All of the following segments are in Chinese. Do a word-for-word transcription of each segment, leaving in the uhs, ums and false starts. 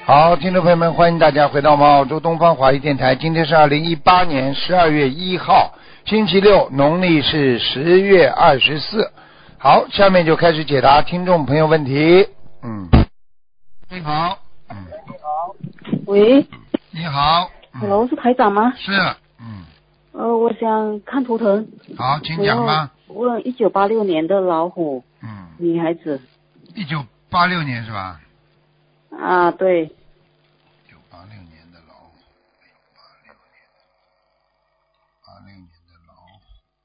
好，听众朋友们，欢迎大家回到我们澳洲东方华语电台。今天是二零一八年十二月一号，星期六，农历是十月二十四。好，下面就开始解答听众朋友问题。嗯，你好，嗯， 你好，喂， 你好， 嗯、Hello， 是台长吗？ 是，嗯， 呃，我想看图腾。 好，请讲吧。 我问一九八六年的老虎， 嗯， 女孩子。 一九八六年是吧？ 啊，对。 一九八六年的老虎，八六年，八六年的老虎，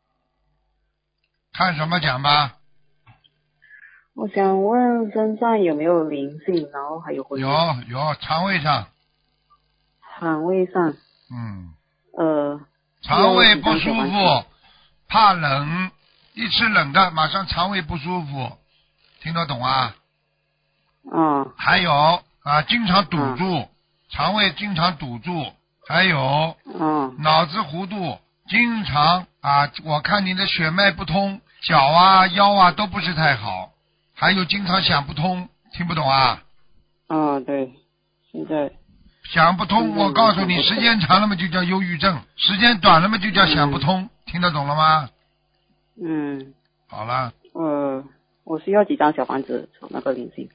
看什么讲吧？ 我想问身上有没有灵性，然后还有魂。 有有，肠胃上。 肠胃上。 嗯。 呃。 肠胃不舒服，怕冷，一吃冷的马上肠胃不舒服，听得懂啊？ 嗯。 还有啊，经常堵住，嗯、肠胃经常堵住，还有， 嗯， 脑子糊涂，经常啊，我看你的血脉不通，脚啊腰啊都不是太好，还有经常想不通，听不懂啊？ 啊，对，现在想不通，我告诉你，时间长了嘛就叫忧郁症，时间短了嘛就叫想不通，嗯、听得懂了吗？ 嗯。 好了。 呃，我需要几张小房子从那个灵性？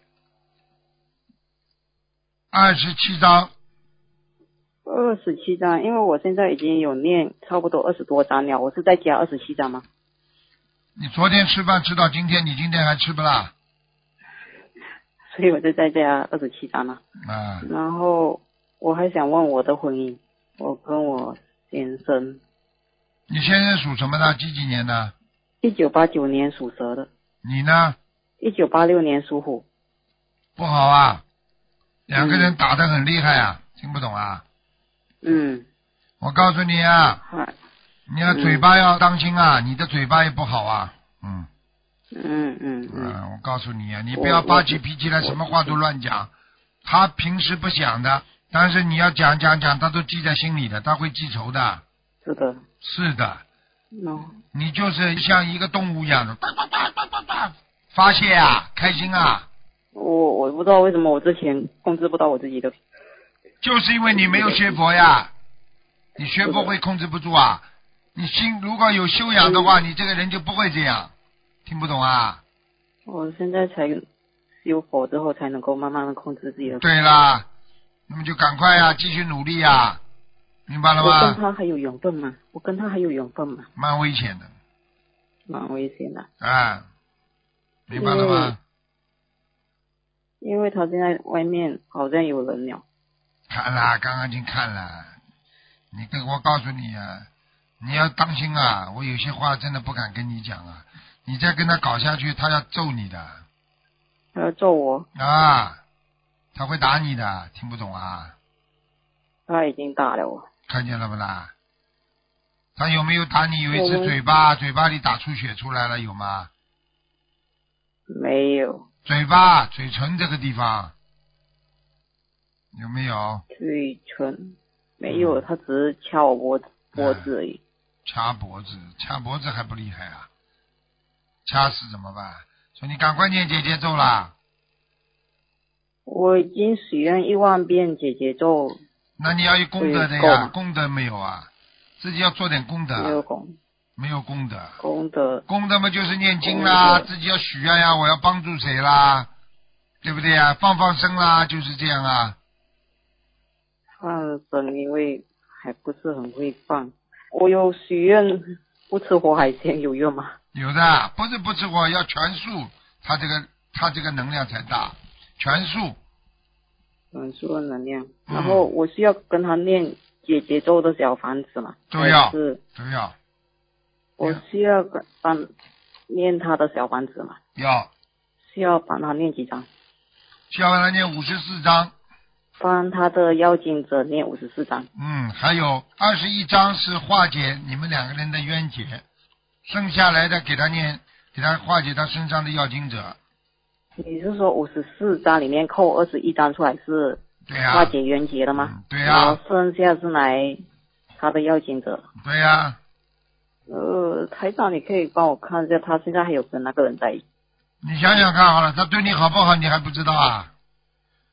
二十七张。 二十七张，因为我现在已经有念差不多二十多张了，我是再加二十七张吗？ 你昨天吃饭吃到今天，你今天还吃不啦？ 所以我就再加二十七张了。 啊。 然后我还想问我的婚姻，我跟我先生。 你先生属什么的？几几年的？ 一九八九年属蛇的。 你呢？ 一九八六年属虎。 不好啊，两个人打得很厉害啊，嗯、听不懂啊？ 嗯。 我告诉你啊，你要嘴巴要当心啊，嗯、你的嘴巴也不好啊，嗯。 嗯嗯嗯。 啊，我告诉你啊，你不要发起脾气来，什么话都乱讲。他平时不想的，但是你要讲讲讲，他都记在心里的，他会记仇的。 是的。 是的。 No. 你就是像一个动物一样的，哒哒哒哒哒哒发泄啊，开心啊。 我我不知道为什么我之前控制不到我自己的。 就是因为你没有学佛呀，你学佛会控制不住啊。你心如果有修养的话，嗯、你这个人就不会这样。听不懂啊？ 我现在才修佛之后，才能够慢慢的控制自己的。 对啦，那么就赶快呀，继续努力呀，明白了吗？ 我跟他还有缘分吗？我跟他还有缘分吗？ 蛮危险的。 蛮危险的。 啊，明白了吗？ 因为，因为他现在外面好像有人了。 看了，刚刚已经看了。你跟我告诉你啊，你要当心啊！我有些话真的不敢跟你讲啊。你再跟他搞下去，他要揍你的。 他要揍我？ 啊，他会打你的，听不懂啊？ 他已经打了我。 看见了不啦？他有没有打你？有一次嘴巴，嘴巴里打出血出来了，有吗？ 没有。 嘴巴、嘴唇这个地方有没有？ 嘴唇没有，嗯、他只是掐我脖子脖子而已。 嗯、掐脖子，掐脖子还不厉害啊？掐死怎么办？说你赶快念姐姐咒啦！ 我已经许愿一万遍姐姐咒。 那你要有功德的呀，功德没有啊？自己要做点功德。 没有功。 没有功德。 功德。 功德嘛就是念经啦，自己要许愿呀，我要帮助谁啦，对不对呀？放放生啦，就是这样啊。 放生，因为还不是很会放。我有许愿不吃活海鲜，有用吗？ 有的，不是不吃活，要全素，它这个它这个能量才大，全素。 全素的能量。嗯、然后我需要跟他念姐姐咒的小房子嘛？ 都要。 是都要。 我需要帮念他的小房子嘛？ 要。 需要帮他念几张？ 需要帮他念五十四张。 帮他的要经者念五十四张。 嗯，还有二十一张是化解你们两个人的冤结，剩下来的给他念，给他化解他身上的要经者。 你是说五十四张里面扣二十一张出来是化解冤结的吗？ 嗯、对呀、啊。 然后剩下是来他的要经者。 对呀、啊。 呃，台长，你可以帮我看一下，他现在还有跟那个人在一起？ 你想想看好了，他对你好不好，你还不知道啊？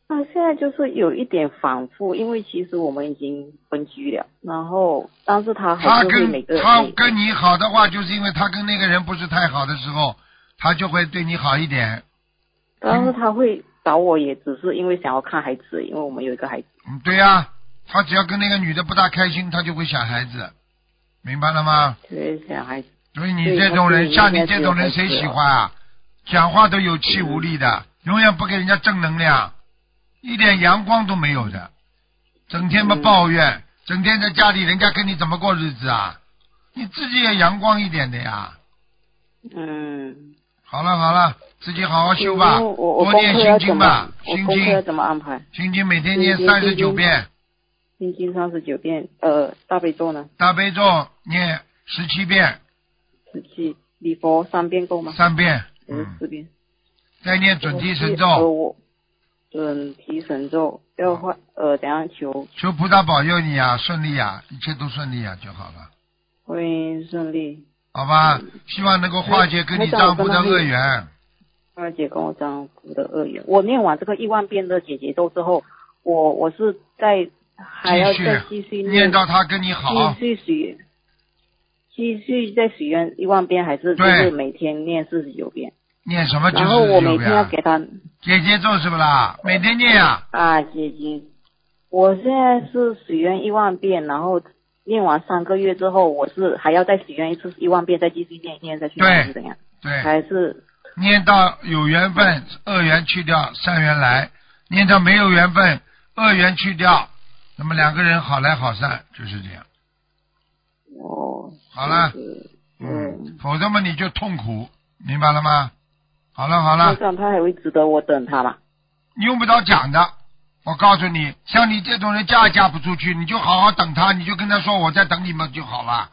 那现在就是有一点反复，因为其实我们已经分居了，然后但是他还他是会每个跟他跟你好的话，就是因为他跟那个人不是太好的时候，他就会对你好一点。 但是他会找我，也只是因为想要看孩子，因为我们有一个孩子。 嗯，对呀、啊，他只要跟那个女的不大开心，他就会想孩子，明白了吗？ 对，想孩子。 所以你这种人，像你这种人，谁喜欢啊？讲话都有气无力的，嗯、永远不给人家正能量。一点阳光都没有的，整天嘛抱怨、嗯，整天在家里，人家跟你怎么过日子啊？你自己也阳光一点的呀。 嗯。 好了好了，自己好好修吧， 我多念心经吧， 心经。 我功课要怎么安排？ 心经每天念三十九遍。 心经三十九遍，呃，大悲咒呢？ 大悲咒念十七遍。 十七，礼佛三遍够吗？ 三遍。 嗯。四遍。 再念准提神咒。 呃我准提神咒要换呃怎样求？ 求菩萨保佑你啊，顺利啊，一切都顺利啊就好了。 会顺利。 好吧，嗯、希望能够化解跟你丈夫的恶缘。 化解跟我丈夫的恶缘。我念完这个一万遍的解结咒之后，我我是在还要再继续念， 念到他跟你好。 继续许，继续再许愿一万遍，还是就是每天念四十九遍？ 念什么？ 然后我每天要给他姐姐咒是不啦？每天念呀、 啊。啊，姐姐，我现在是许愿一万遍，然后念完三个月之后，我是还要再许愿一次一万遍，再继续念念再去念是怎样？ 对， 还是念到有缘分，恶缘去掉，善缘来；念到没有缘分，恶缘去掉，那么两个人好来好散，就是这样。 哦， 好了，嗯，否则嘛你就痛苦，明白了吗？好了好了， 这样他还会值得我等他吗？ 你用不着讲的，我告诉你，像你这种人嫁也嫁不出去，你就好好等他，你就跟他说我在等你们就好了。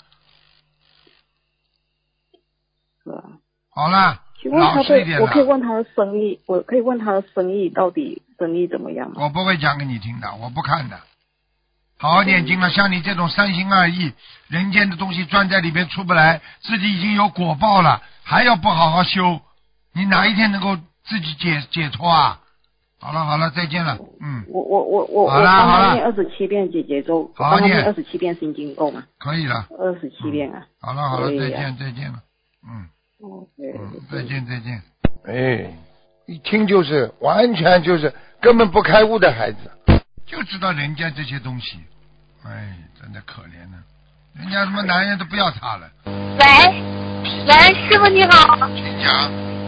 是啊。 好了， 请问他的， 我可以问他的生意，我可以问他的生意到底生意怎么样吗？ 我不会讲给你听的，我不看的。好好念经了，像你这种三心二意，人间的东西钻在里边出不来，自己已经有果报了，还要不好好修，你哪一天能够自己解解脱啊？好了好了，再见了，嗯。 我我我我好了好了， 我帮他念二十七遍解结咒， 好好念二十七遍心经够吗？ 可以了。 二十七遍啊、 嗯。好了好了，再见再见了，嗯。 哦，对。 嗯，再见再见。 哎，一听就是完全就是根本不开悟的孩子， 就知道人家这些东西，哎，真的可怜呢。人家什么男人都不要他了。 喂，喂，师傅你好。 请讲。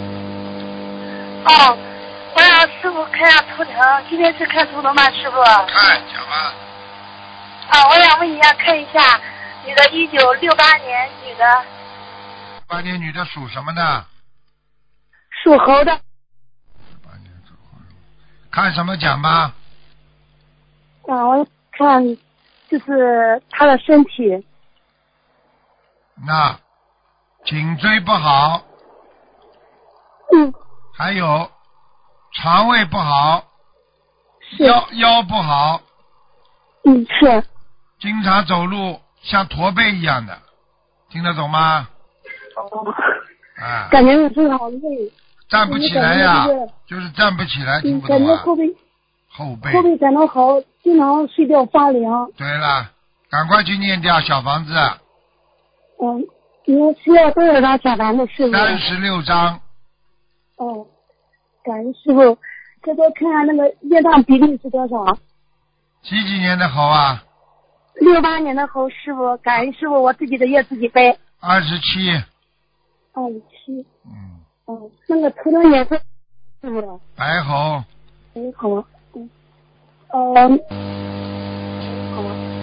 哦，我让师傅看下图腾，今天是看图腾吗，师傅？ 看，讲吧。 啊，我想问一下，看一下你的一九六八年女的。 八年女的属什么呢？ 属猴的。 八年属猴的。看什么讲吧？ 啊，我看就是她的身体。 那颈椎不好。 嗯。 还有肠胃不好。 是。 腰腰不好。 嗯，是。 经常走路像驼背一样的，听得懂吗？ 哦。 啊。 感觉我真的好累。 站不起来呀、啊，就是站不起来，听不懂啊。 感觉后背。 后背。 后背感到好，经常睡觉发凉。 对了，赶快去念掉小房子。 嗯，你需要多少张小房子，师傅？ 三十六张。 哦，感恩师傅。再多看看那个业障比例是多少？ 几几年的猴啊？ 六八年的猴，师傅，感恩师傅，我自己的业自己背。 二十七。 二十七。 嗯。 哦，那个图腾颜色，师傅的。 白猴。 白猴。嗯。嗯。好。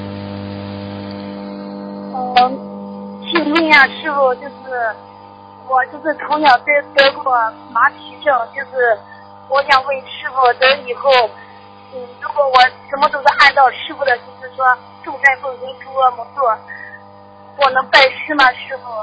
嗯，请问一下师傅，就是我就是从小得得过麻痹症，就是我想问师傅，等以后，嗯，如果我什么都是按照师傅的，就是说众善奉行，诸恶莫作，我能拜师吗，师傅？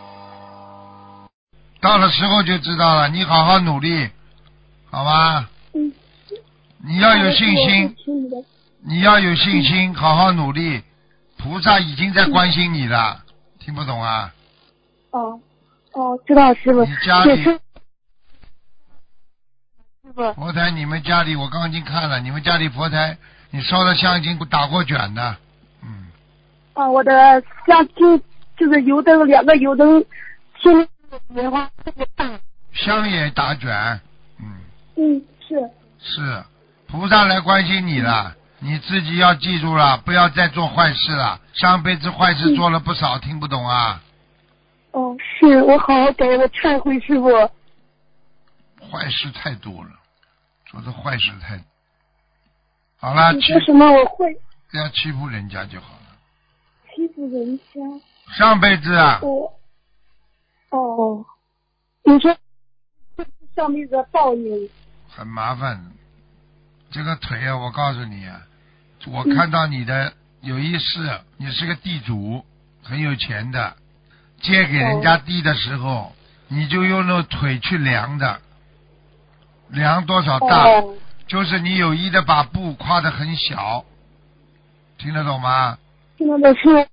到了时候就知道了，你好好努力，好吧？ 嗯。 你要有信心，你要有信心，好好努力，菩萨已经在关心你了，嗯、听不懂啊？ 哦哦，知道师傅。 你家里， 师傅。 佛台，你们家里我刚刚已经看了，你们家里佛台，你烧的香已经打过卷的，嗯。 啊，我的香就就是油灯两个油灯，天莲花特别大。 香也打卷，嗯。 嗯，是。 是，菩萨来关心你了，你自己要记住了，不要再做坏事了。上辈子坏事做了不少，嗯、听不懂啊？ 哦，是我好好改，我忏悔师傅。 坏事太多了，做的坏事太多。好了， 你说什么我会？ 不要欺负人家就好了。 欺负人家？ 上辈子啊。 我。哦，你说这是上辈子的报应。很麻烦，这个腿啊，我告诉你啊，我看到你的有一世，你是个地主，很有钱的，借给人家地的时候，哦、你就用那腿去量的，量多少大，哦、就是你有意的把布夸得很小，听得懂吗？ 听得懂是。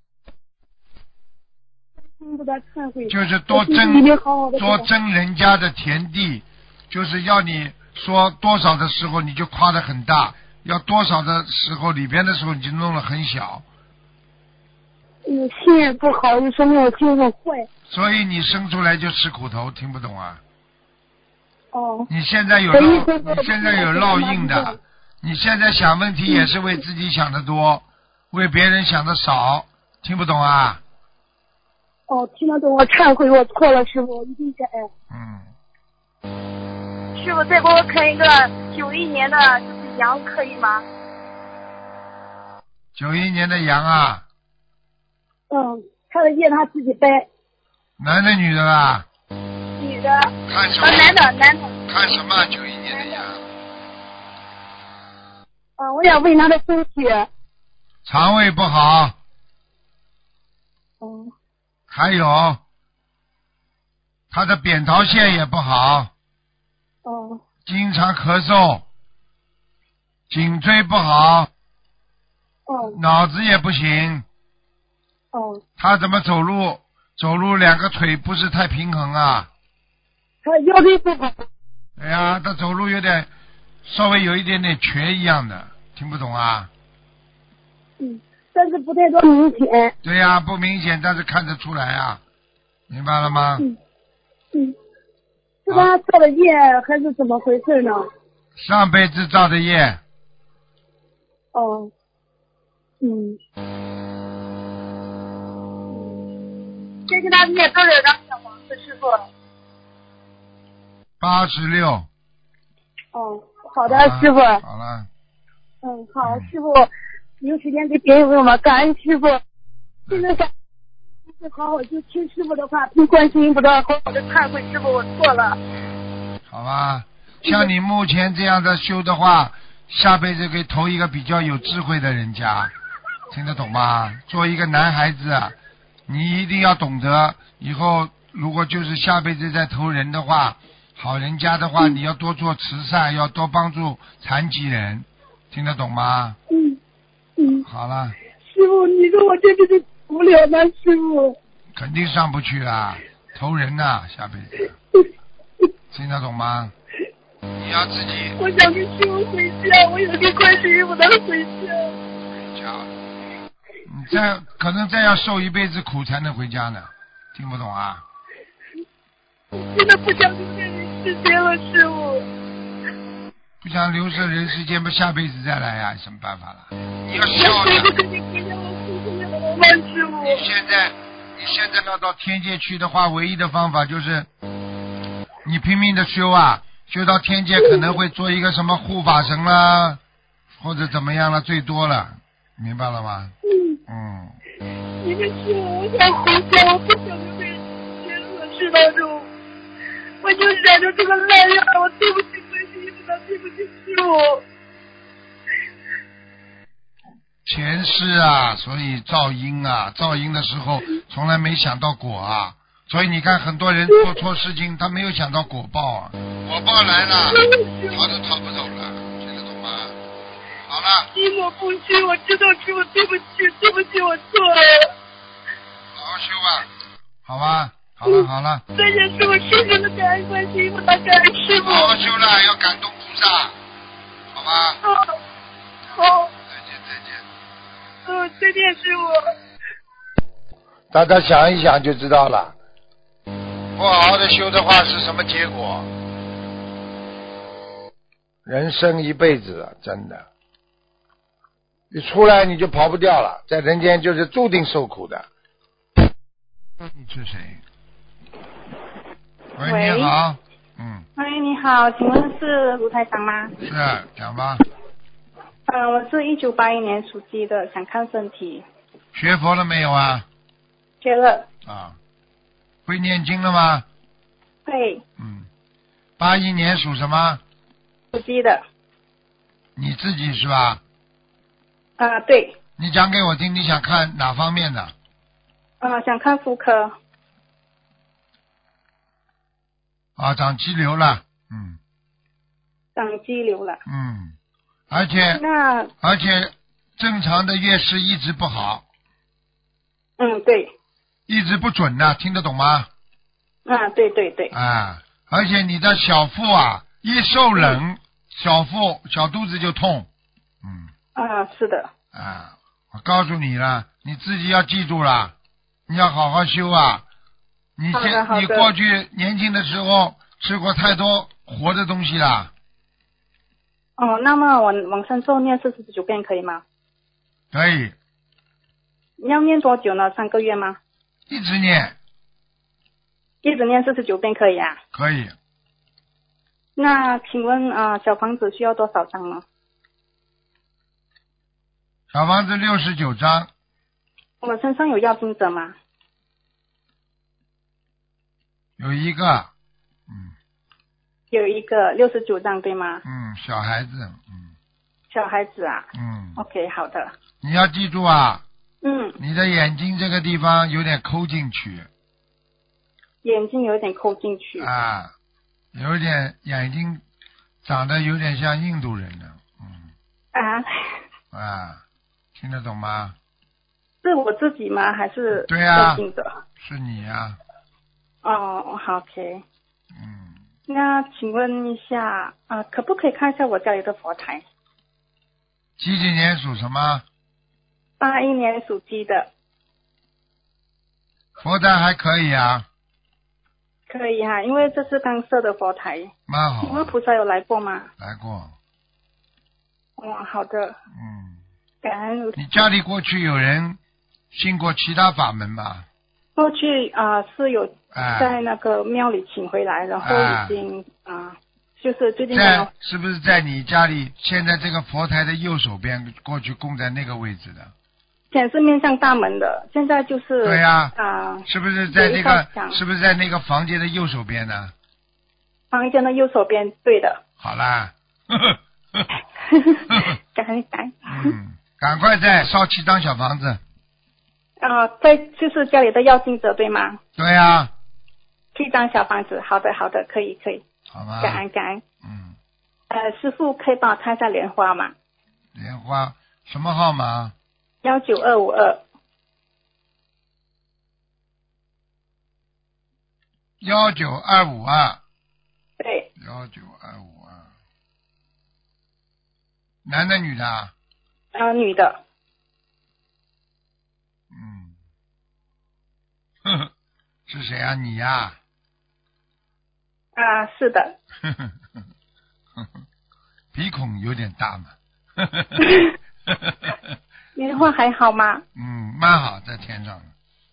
就是多争多争人家的田地，就是要你。说多少的时候你就夸得很大，要多少的时候里边的时候你就弄得很小。 你心也不好，就说明我心很坏。 所以你生出来就吃苦头，听不懂啊？ 哦。 你现在有烙，你现在有烙印的，你现在想问题也是为自己想的多，为别人想的少，听不懂啊？ 哦，听得懂，我忏悔，我错了，师傅，我一定改。 嗯。 师傅，再给我看一个九一年的，就是羊，可以吗？ 九一年的羊啊。 嗯，他的业他自己背。 男的女的啦？ 女的。 看什么？ 啊，男的，男的。 看什么？九一年的羊。 啊，我想问他的身体。 肠胃不好。 哦。 还有，他的扁桃腺也不好。 哦， 经常咳嗽，颈椎不好， 哦， 脑子也不行， 哦， 他怎么走路？走路两个腿不是太平衡啊。 他腰椎不好。 哎呀，他走路有点，稍微有一点点瘸一样的，听不懂啊？ 嗯，但是不太多明显。 对呀、啊，不明显，但是看得出来啊，明白了吗？ 嗯嗯。是他造的业还是怎么回事呢？ 上辈子造的业。 哦，嗯。先给他念多少张小房子，师傅？ 八十六。 哦，好的，师傅。 好了。 嗯，好，师傅，有时间给别人问吗？感恩师傅。现在感。好好就听师傅的话，听观世音菩萨，好好的忏悔，师傅我错了。 好吧，像你目前这样的修的话，下辈子可以投一个比较有智慧的人家，听得懂吗？做一个男孩子，你一定要懂得，以后如果就是下辈子再投人的话，好人家的话，嗯、你要多做慈善，要多帮助残疾人，听得懂吗？ 嗯嗯。 好了。 师傅，你说我这辈子不了吗？师傅。 肯定上不去啦，投人呐、啊，下辈子。听得懂吗？你要自己。 我想跟师傅回家，我想跟观世音菩萨回家。 回家。你再可能再要受一辈子苦才能回家呢，听不懂啊？ 真的不想留在人世间了，师傅。 不想留在人世间，不下辈子再来呀、啊？有什么办法了？你要笑的。你现在，你现在要到天界去的话，唯一的方法就是你拼命的修啊，修到天界可能会做一个什么护法神啦，或者怎么样了，最多了，明白了吗？嗯。 嗯。你们师傅，我想回家，我不想留在人世事当中，我就染着这个烂样，我对不起观世音菩萨，对不起师傅。 前世啊，所以造因啊，造因的时候从来没想到果啊，所以你看很多人做错事情，他没有想到果报啊，果报来了，逃都逃不走了，听得懂吗？好了。 因我不虚，我知道师傅，对不起，对不起，我错了。 好好修吧，好吧，好了好了。 再见师傅，深深的感恩观世音菩萨，感恩师傅。 好好修了，要感动菩萨。 萨，好吧？ 哦哦， 再见再见。 哦，再见师傅。 大家想一想就知道了，不好好的修的话是什么结果？人生一辈子真的，一出来你就跑不掉了，在人间就是注定受苦的。你是谁？喂， 喂你好。嗯。 喂，你好，请问是卢台长吗？ 是，讲吧。 嗯、我是一九八一年属鸡的，想看身体。 学佛了没有啊？ 学了。 啊。会念经了吗？ 会。 嗯。八一年属什么？ 属鸡的。 你自己是吧？ 啊、对。 你讲给我听，你想看哪方面的？ 啊、想看妇科。 啊，长肌瘤了。嗯。 长肌瘤了。 嗯。而且那而且正常的月事一直不好， 嗯对。 一直不准的，听得懂吗？ 啊对对对。 啊，而且你的小腹啊，一受冷，小腹小肚子就痛。嗯。 啊是的。 啊，我告诉你了，你自己要记住了，你要好好修啊。你好的现好的你过去年轻的时候吃过太多活的东西了。 哦，那么我往生咒念四十九遍可以吗？ 可以。 要念多久呢？三个月吗？ 一直念。 一直念四十九遍可以啊？ 可以。 那请问啊、呃，小房子需要多少张呢？ 小房子六十九张。 我身上有要经者吗？ 有一个。嗯。 有一个六十九张对吗？ 嗯，小孩子。嗯。 小孩子啊。 嗯。 OK， 好的。 你要记住啊。 嗯。 你的眼睛这个地方有点抠进去。 眼睛有点抠进去。 啊，有点眼睛长得有点像印度人的。嗯。 啊。 啊，听得懂吗？ 是我自己吗？还是对啊， 经者？ 是你呀、 啊。哦，好 ，OK。 嗯。 那请问一下啊、呃，可不可以看一下我家里的佛台？ 几几年属什么？ 八一年属鸡的。 佛台还可以啊。 可以哈、啊，因为这是刚设的佛台。 蛮好。 请问菩萨有来过吗？ 来过。 哦，好的。 嗯。 感恩。 你家里过去有人信过其他法门吗？ 过去啊、呃、是有哎在那个庙里请回来，然后已经啊、呃、就是最近在刚是不是在你家里现在这个佛台的右手边，过去供在那个位置的？ 前是面向大门的，现在就是对呀、 啊、呃是不是在那有一个道墙是不是在那个房间的右手边呢？ 房间的右手边，对的。 好啦。 感恩感恩。 嗯，赶快再烧七张小房子。 啊、呃，在就是家里的要经者对吗？ 对呀、啊。 七张小房子，好的好的，可以可以。 好吧。 感恩感恩。 嗯。 呃，师傅可以帮我看一下莲花吗？ 莲花什么号码？ 幺九二五二。 幺九二五二。 对。 幺九二五二。男的女的啊？ 呃，女的。 嗯。呵呵，是谁啊？你呀、 啊、是的。 呵呵呵呵，鼻孔有点大嘛。 莲花还好吗？ 嗯，蛮好，在天上。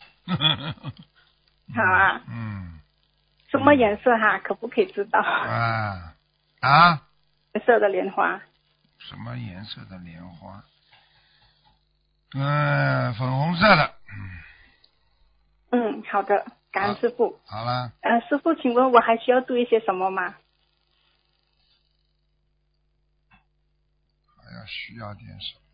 好啊。 嗯。 什么颜色哈？可不可以知道？ 啊啊！ 颜色的莲花。 什么颜色的莲花？嗯，粉红色的。 嗯，好的，感恩师傅。 好了。 呃，师傅，请问我还需要注意些什么吗？ 还要需要点什么？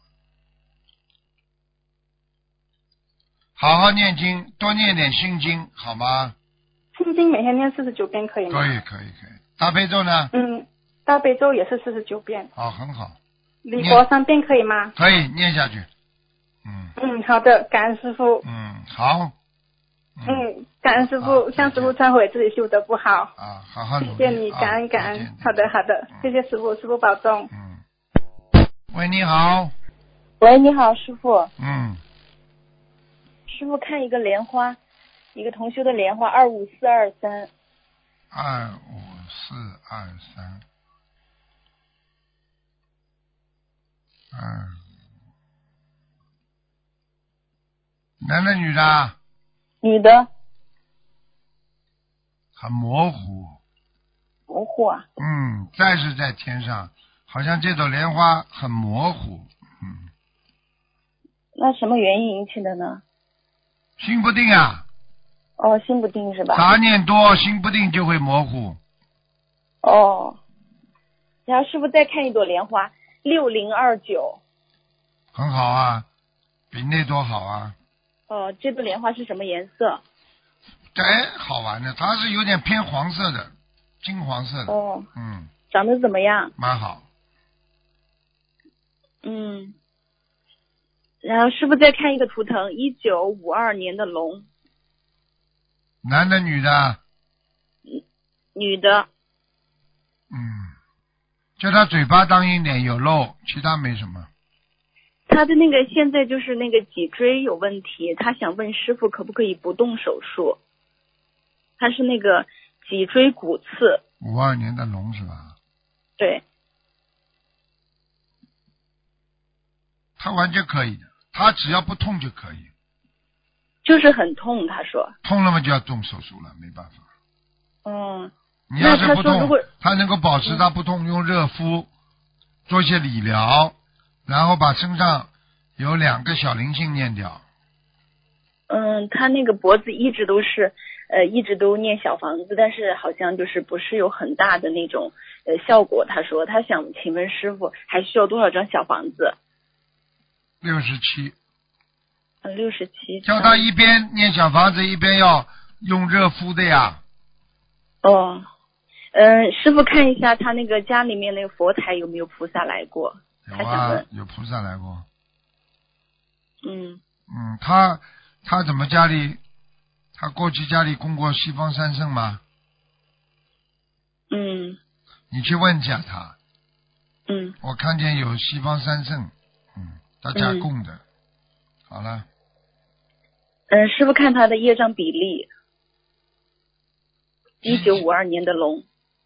好好念经，多念点心经，好吗？ 心经每天念四十九遍可以吗？ 可以，可以，可以。大悲咒呢？ 嗯，大悲咒也是四十九遍。 好，很好。 礼佛三遍可以吗？ 可以，念下去。嗯。 嗯，好的，感恩师傅。 嗯，好。 嗯，感恩师傅，向师傅忏悔自己修的不好。 啊，好好努力。 谢谢你，感恩感恩。好的好的，谢谢师傅，师傅保重。 嗯。喂，你好。 喂，你好，师傅。 嗯。 师傅看一个莲花，一个同修的莲花，二五四二三。 二五四二三。嗯。男的女的？ 女的。 很模糊。 模糊啊？ 嗯，再是在天上，好像这朵莲花很模糊。嗯。 那什么原因引起的呢？ 心不定啊。 哦，心不定是吧？ 杂念多，心不定就会模糊。 哦。然后师傅再看一朵莲花，六零二九。 很好啊，比那朵好啊。 哦，这朵莲花是什么颜色？ 哎，好玩的，它是有点偏黄色的，金黄色的。 哦。 嗯。 长得怎么样？ 蛮好。 嗯。然后师傅再看一个图腾，一九五二年的龙。 男的女的？ 女的。 嗯，叫他嘴巴当心点，有漏，其他没什么。 他的那个现在就是那个脊椎有问题，他想问师傅可不可以不动手术？他是那个脊椎骨刺。 五二年的龙是吧？ 对。 他完全可以的，他只要不痛就可以。 就是很痛，他说。 痛了嘛就要动手术了，没办法。 嗯。 你要是不痛， 他, 他能够保持他不痛，用热敷，做一些理疗，然后把身上有两个小灵性念掉。 嗯，他那个脖子一直都是呃一直都念小房子，但是好像就是不是有很大的那种呃效果。他说他想请问师傅还需要多少张小房子？ 六十七。 嗯，六十七。 叫他一边念小房子一边要用热敷的呀。 哦。嗯，师傅看一下他那个家里面那个佛台有没有菩萨来过？ 有啊，有菩萨来过。 嗯。 嗯，他他怎么家里？他过去家里供过西方三圣吗？ 嗯。 你去问一下他。 嗯。 我看见有西方三圣，嗯，他家供的。嗯、好了。 嗯，师傅看他的业障比例。一九五二年的龙。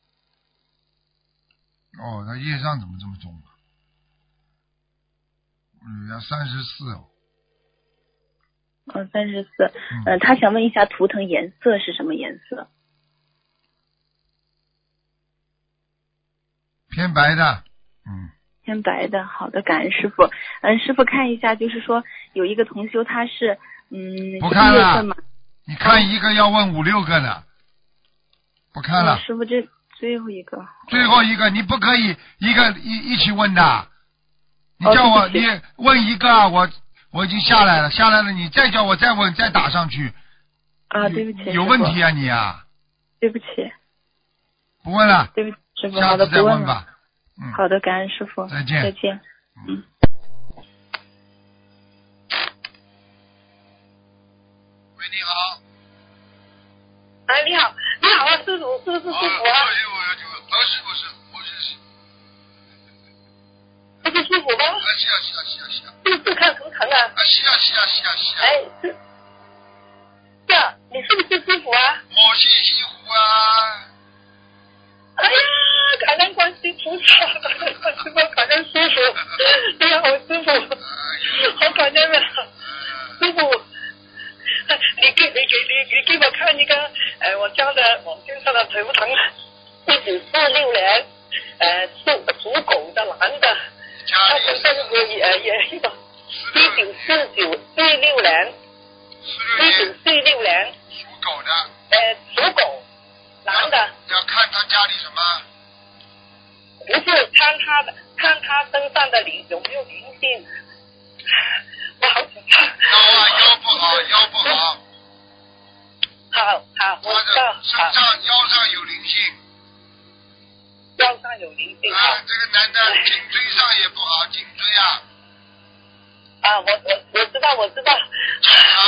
哦，那业障怎么这么重啊？嗯，要三十四哦。 哦，三十四。嗯、呃，他想问一下图腾颜色是什么颜色？ 偏白的。嗯。 偏白的，好的，感恩师傅。嗯，师傅看一下，就是说有一个同修，他是嗯， 不看了。你看一个要问五六个呢。不看了。 哦、师傅这。最后一个， 最后一个，你不可以一个一一起问的。你叫我、哦、你问一个，我我已经下来了，下来了，你再叫我再问，再打上去。 啊，对不起， 有问题啊你啊。 对不起。 不问了。 对不起，师傅， 下次再问吧。 嗯。好的，感恩师傅。 再见。 再见。嗯。 喂，你好。 哎，你好，你好啊，师傅，是不是师傅啊？ 哦，是不是，不是， 这是师傅吗？ 啊，是啊，是啊，是啊，是啊。 是是看图腾啊？ 啊，是啊，是啊，是啊，是啊。 哎，是。是啊，你是不是师傅啊？ 我是西湖啊。 哎呀，感恩观世菩萨，感恩观世菩萨，感恩师傅，哎呀，我师傅，好感恩啊，师傅。你给你给你你给我看一个，呃，我家的我身上的图腾，一九四六年，呃，属属狗的男的，他身上有呃也一个，一九四九四六年，一九四六年， 属狗的， 呃，属狗，男的。 要看他家里什么？ 不是看他的，看他身上的灵有没有灵性。我好紧张。 腰啊，腰不好，腰不好。 好好，我知道。 身上腰上有灵性。 腰上有灵性。 啊，这个男的颈椎上也不好，颈椎啊。 啊，我我我知道，我知道。 经常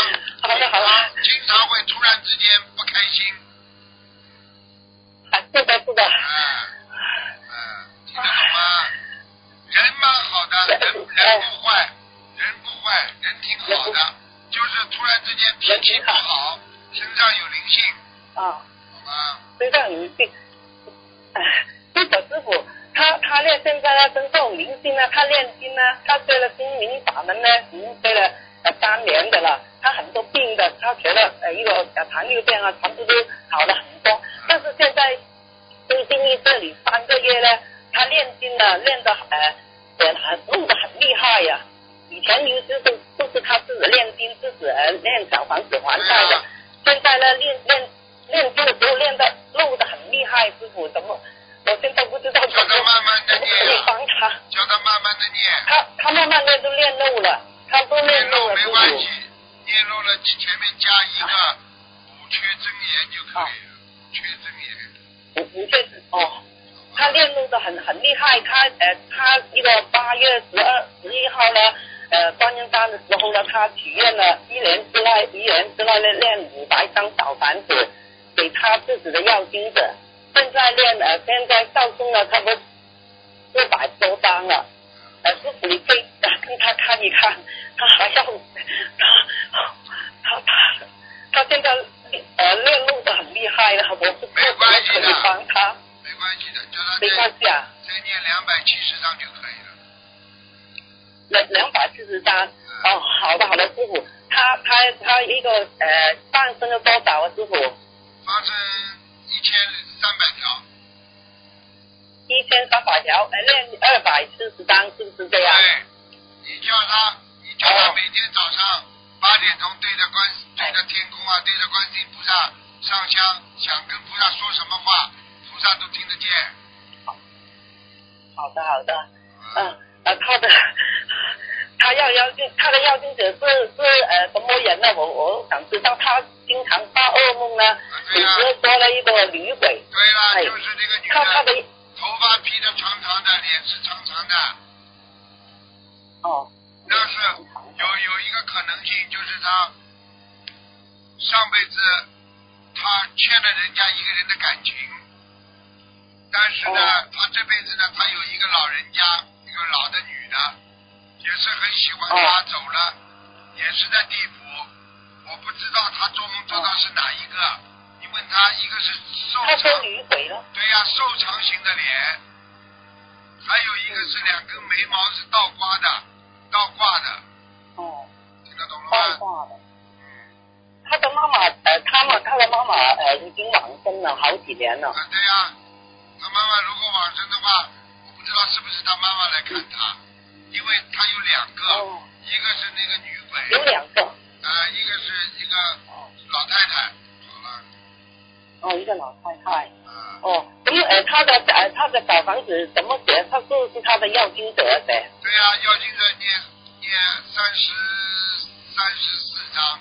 好的好的。 经常会突然之间不开心。 啊，是的是的。 嗯嗯，听得懂吗？人蛮好的，人人不坏，人不坏，人挺好的，就是突然之间脾气不好，身上有灵性。 啊。 好吧。 身上有灵性。哎，是的，师傅。他他练现在呢，身上有灵性呢，他练经呢，他学了心灵法门呢，已经学了呃三年的了。他很多病的，他学了呃一个呃糖尿病啊，全部都好了很多。但是现在在经历这里三个月呢，他练经呢练的呃呃很弄得很厉害呀、啊。以前有时都都是他自己练经，自己呃练小房子还债的。现在呢练练练经的时候练的弄得很厉害，师傅怎么？我现在不知道怎么叫他慢慢的念、啊， 可以帮他。 叫他慢慢的念。 他他慢慢的都练漏了，他都练漏了。 没关系，念漏了前面加一个补缺真言就可以了，补缺真言。 补补缺哦，他练漏的很很厉害，他呃他一个八月十二十一号呢，呃观音山的时候呢，他许愿了一年之内一年之内呢练五百张小房子给他自己的要经者。现在练呃，现在上升了差不多四百多张了。呃，师傅你可以跟他看一看，他还要他他他他现在呃练路的很厉害了，我不知道怎么可以帮他。 没关系的，叫他没关系啊。 再念两百七十张就可以了。 两两百七十张、嗯、哦，好的好的，师傅，他他他一个呃上升了多少啊，师傅？ 上升一千三百条， 一千三百条，呃，练二百四十张，是不是这样？ 对，你叫他，你叫他每天早上八点钟对着观，对着天空啊，对着观世音菩萨上香，想跟菩萨说什么话，菩萨都听得见。 好，好的好的，嗯呃，他的他要要经他的要经者是是呃什么人呢？我我想知道，他经常发噩梦呢，有时候说了一个女鬼。 对了，就是这个女的。 他他的头发披得长长的，脸是长长的。 哦。 那是有有一个可能性，就是他上辈子他欠了人家一个人的感情，但是呢，哦、他这辈子呢，他有一个老人家，一个老的女的，也是很喜欢他，哦、走了，也是在地府。我不知道他做梦做到是哪一个。哦你问他，一个是瘦长， 他说女鬼了。 对呀、啊，瘦长型的脸，还有一个是两根眉毛是倒挂的，倒挂的。 哦。 听得懂了吗？ 倒挂的。他的妈妈，呃，他们他的妈妈呃已经往生了好几年了。 啊，对呀、啊，他妈妈如果往生的话，我不知道是不是他妈妈来看他，因为他有两个，哦、一个是那个女鬼。 有两个。 啊、呃，一个是一个老太太。 哦，一个老太太。哦，因为呃，他的呃，他的小房子怎么写？他说是他的要经者的。 对呀、啊，要经者念念三十三十四章。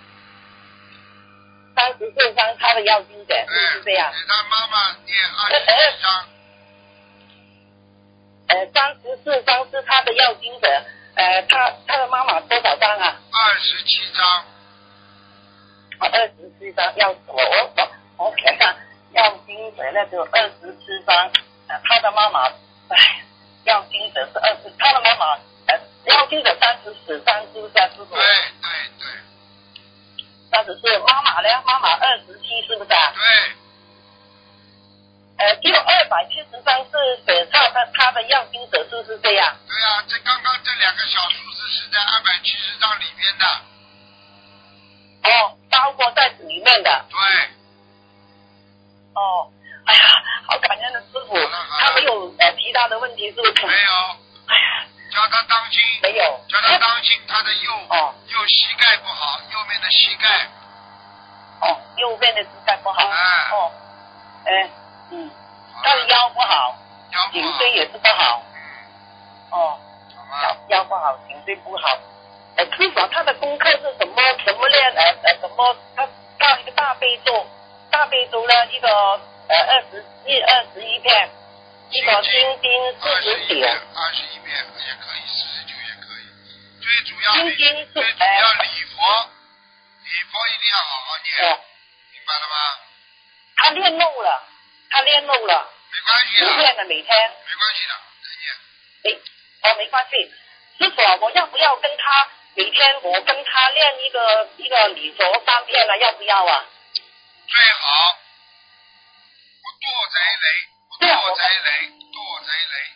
三十四章，他的要经者是这样。 给他妈妈念二十七章。 呃，三十四章是他的要经者，呃，他他的妈妈多少章啊？ 二十七章。 啊，二十七章要我我我。我看看要经者那就二十七章，呃，他的妈妈，哎，要经者是二十，他的妈妈，呃，要经者三十四章是不是啊，师傅？ 对对对。 三十四，妈妈呢？妈妈二十七是不是啊？ 对。 呃，只有二百七十章是写他的他的要经者，是不是这样？ 对啊，这刚刚这两个小数字是在二百七十章里边的。 哦，包括在里面的。 对。 哦，哎呀，好感恩的师傅，他没有呃其他的问题是不是？ 没有。 哎呀， 叫他当心。 没有。 叫他当心他的右哦右膝盖不好，右面的膝盖。 哦，右边的膝盖不好。 哎。 哦。哎，嗯，他的腰不好， 腰不好， 颈椎也是不好。 嗯。 哦。腰腰不好，颈椎不好。呃，师傅他的功课是怎么怎么练？呃呃，怎么他他一个大悲咒。大悲咒呢，一个呃二十一二十一遍，一个心经四十九， 二十一遍也可以，四十九也可以。最主要心经是最主要礼佛，礼佛一定要好好念， 哦、 明白了吗？ 他练漏了，他练漏了。 没关系的。 不练了每天。 没关系的，再见。 没，哦，没关系。师傅，我要不要跟他每天我跟他练一个一个礼佛三遍了，要不要啊？ 最好。我剁贼雷，我剁贼雷，剁贼雷。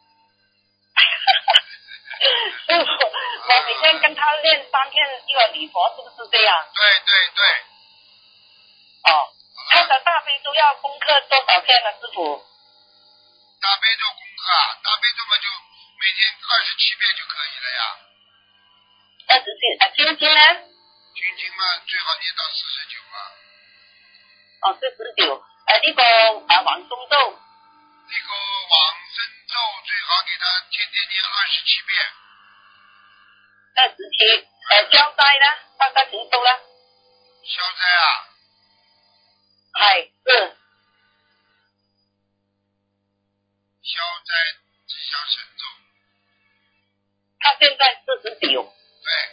师傅，我每天跟他练三遍一个礼佛，是不是这样？ 对对对。 哦，他的大悲咒要功课多少遍呢，师傅？ 大悲咒功课啊，大悲咒嘛就每天二十七遍就可以了呀。 二十七，啊，心经呢？ 心经嘛，最好念到四十九啊。 哦，四十九。呃，呢個啊往生咒。 呢個往生咒最好給他天天念二十七遍。 二十七。呃，消災呢？大家幾多呢？ 消災啊？ 係是。 消災吉祥神咒。 他現在四十九。 對。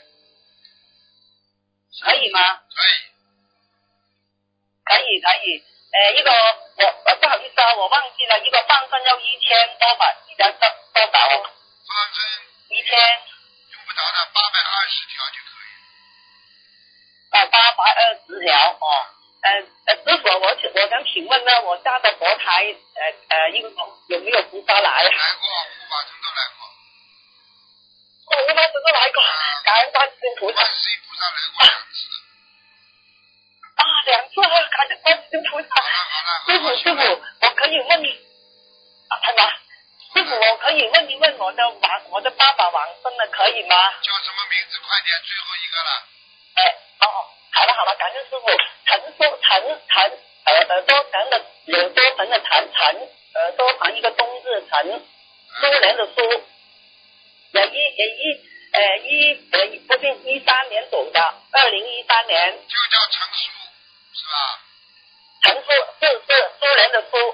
可以嗎？ 可以。 可以可以。呃，一個我呃不好意思啊，我忘記了，一個放生要一千多吧，你的多多少？ 放生一千。 用不着的，八百二十條就可以。 啊，八百二十條哦。呃呃，師傅，我我想請問呢，我家的佛台呃呃一個有沒有菩薩來？ 來過，護法神都來過。 哦，護法神都來過，感恩觀世音菩薩。 觀世音菩薩來過兩次。 啊，兩次啊，感恩觀世音菩薩。 好了好了， 師傅師傅，我可以問你啊，係嘛？師傅，我可以問一問我的往我的爸爸往生了，可以嗎？ 叫什麼名字？快點，最後一個了。 哎，哦，好了好了，感恩師傅。陳說陳陳耳耳朵陳的耳朵陳的陳陳耳朵旁一個冬字陳，蘇聯的蘇，也一也一呃一呃不是一三年走的，二零一三年。 就叫陳蘇，是吧？ 陳蘇是是蘇聯的蘇。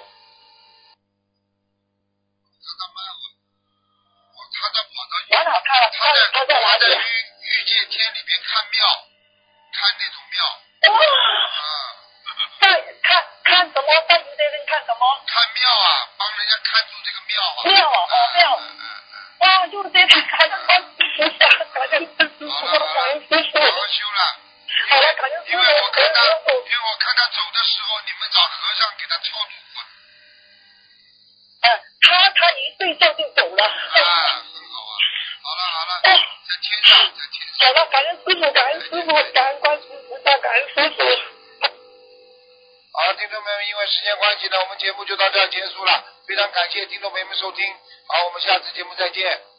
他到跑到蛮好看了，他他在哪里？ 在御御界天里边看庙，看那种庙。 哇！ 啊。 在看看什么？在御界天看什么？ 看庙啊，帮人家看住这个庙啊。 庙啊，哦庙。 嗯嗯嗯。 哇，御界天感恩观世音菩萨，感恩师傅，感恩师傅。 好好修了。 好了，感恩师傅。 因为我看他，因为我看他走的时候，你们找和尚给他超度过。 嗯，他他一睡觉就走了。 啊。好了好了，在天上，在天上。 好了，感恩师傅，感恩师傅，感恩观世音菩萨，感恩师傅。 好，听众朋友们，因为时间关系呢，我们节目就到这儿结束了。非常感谢听众朋友们收听，好，我们下次节目再见。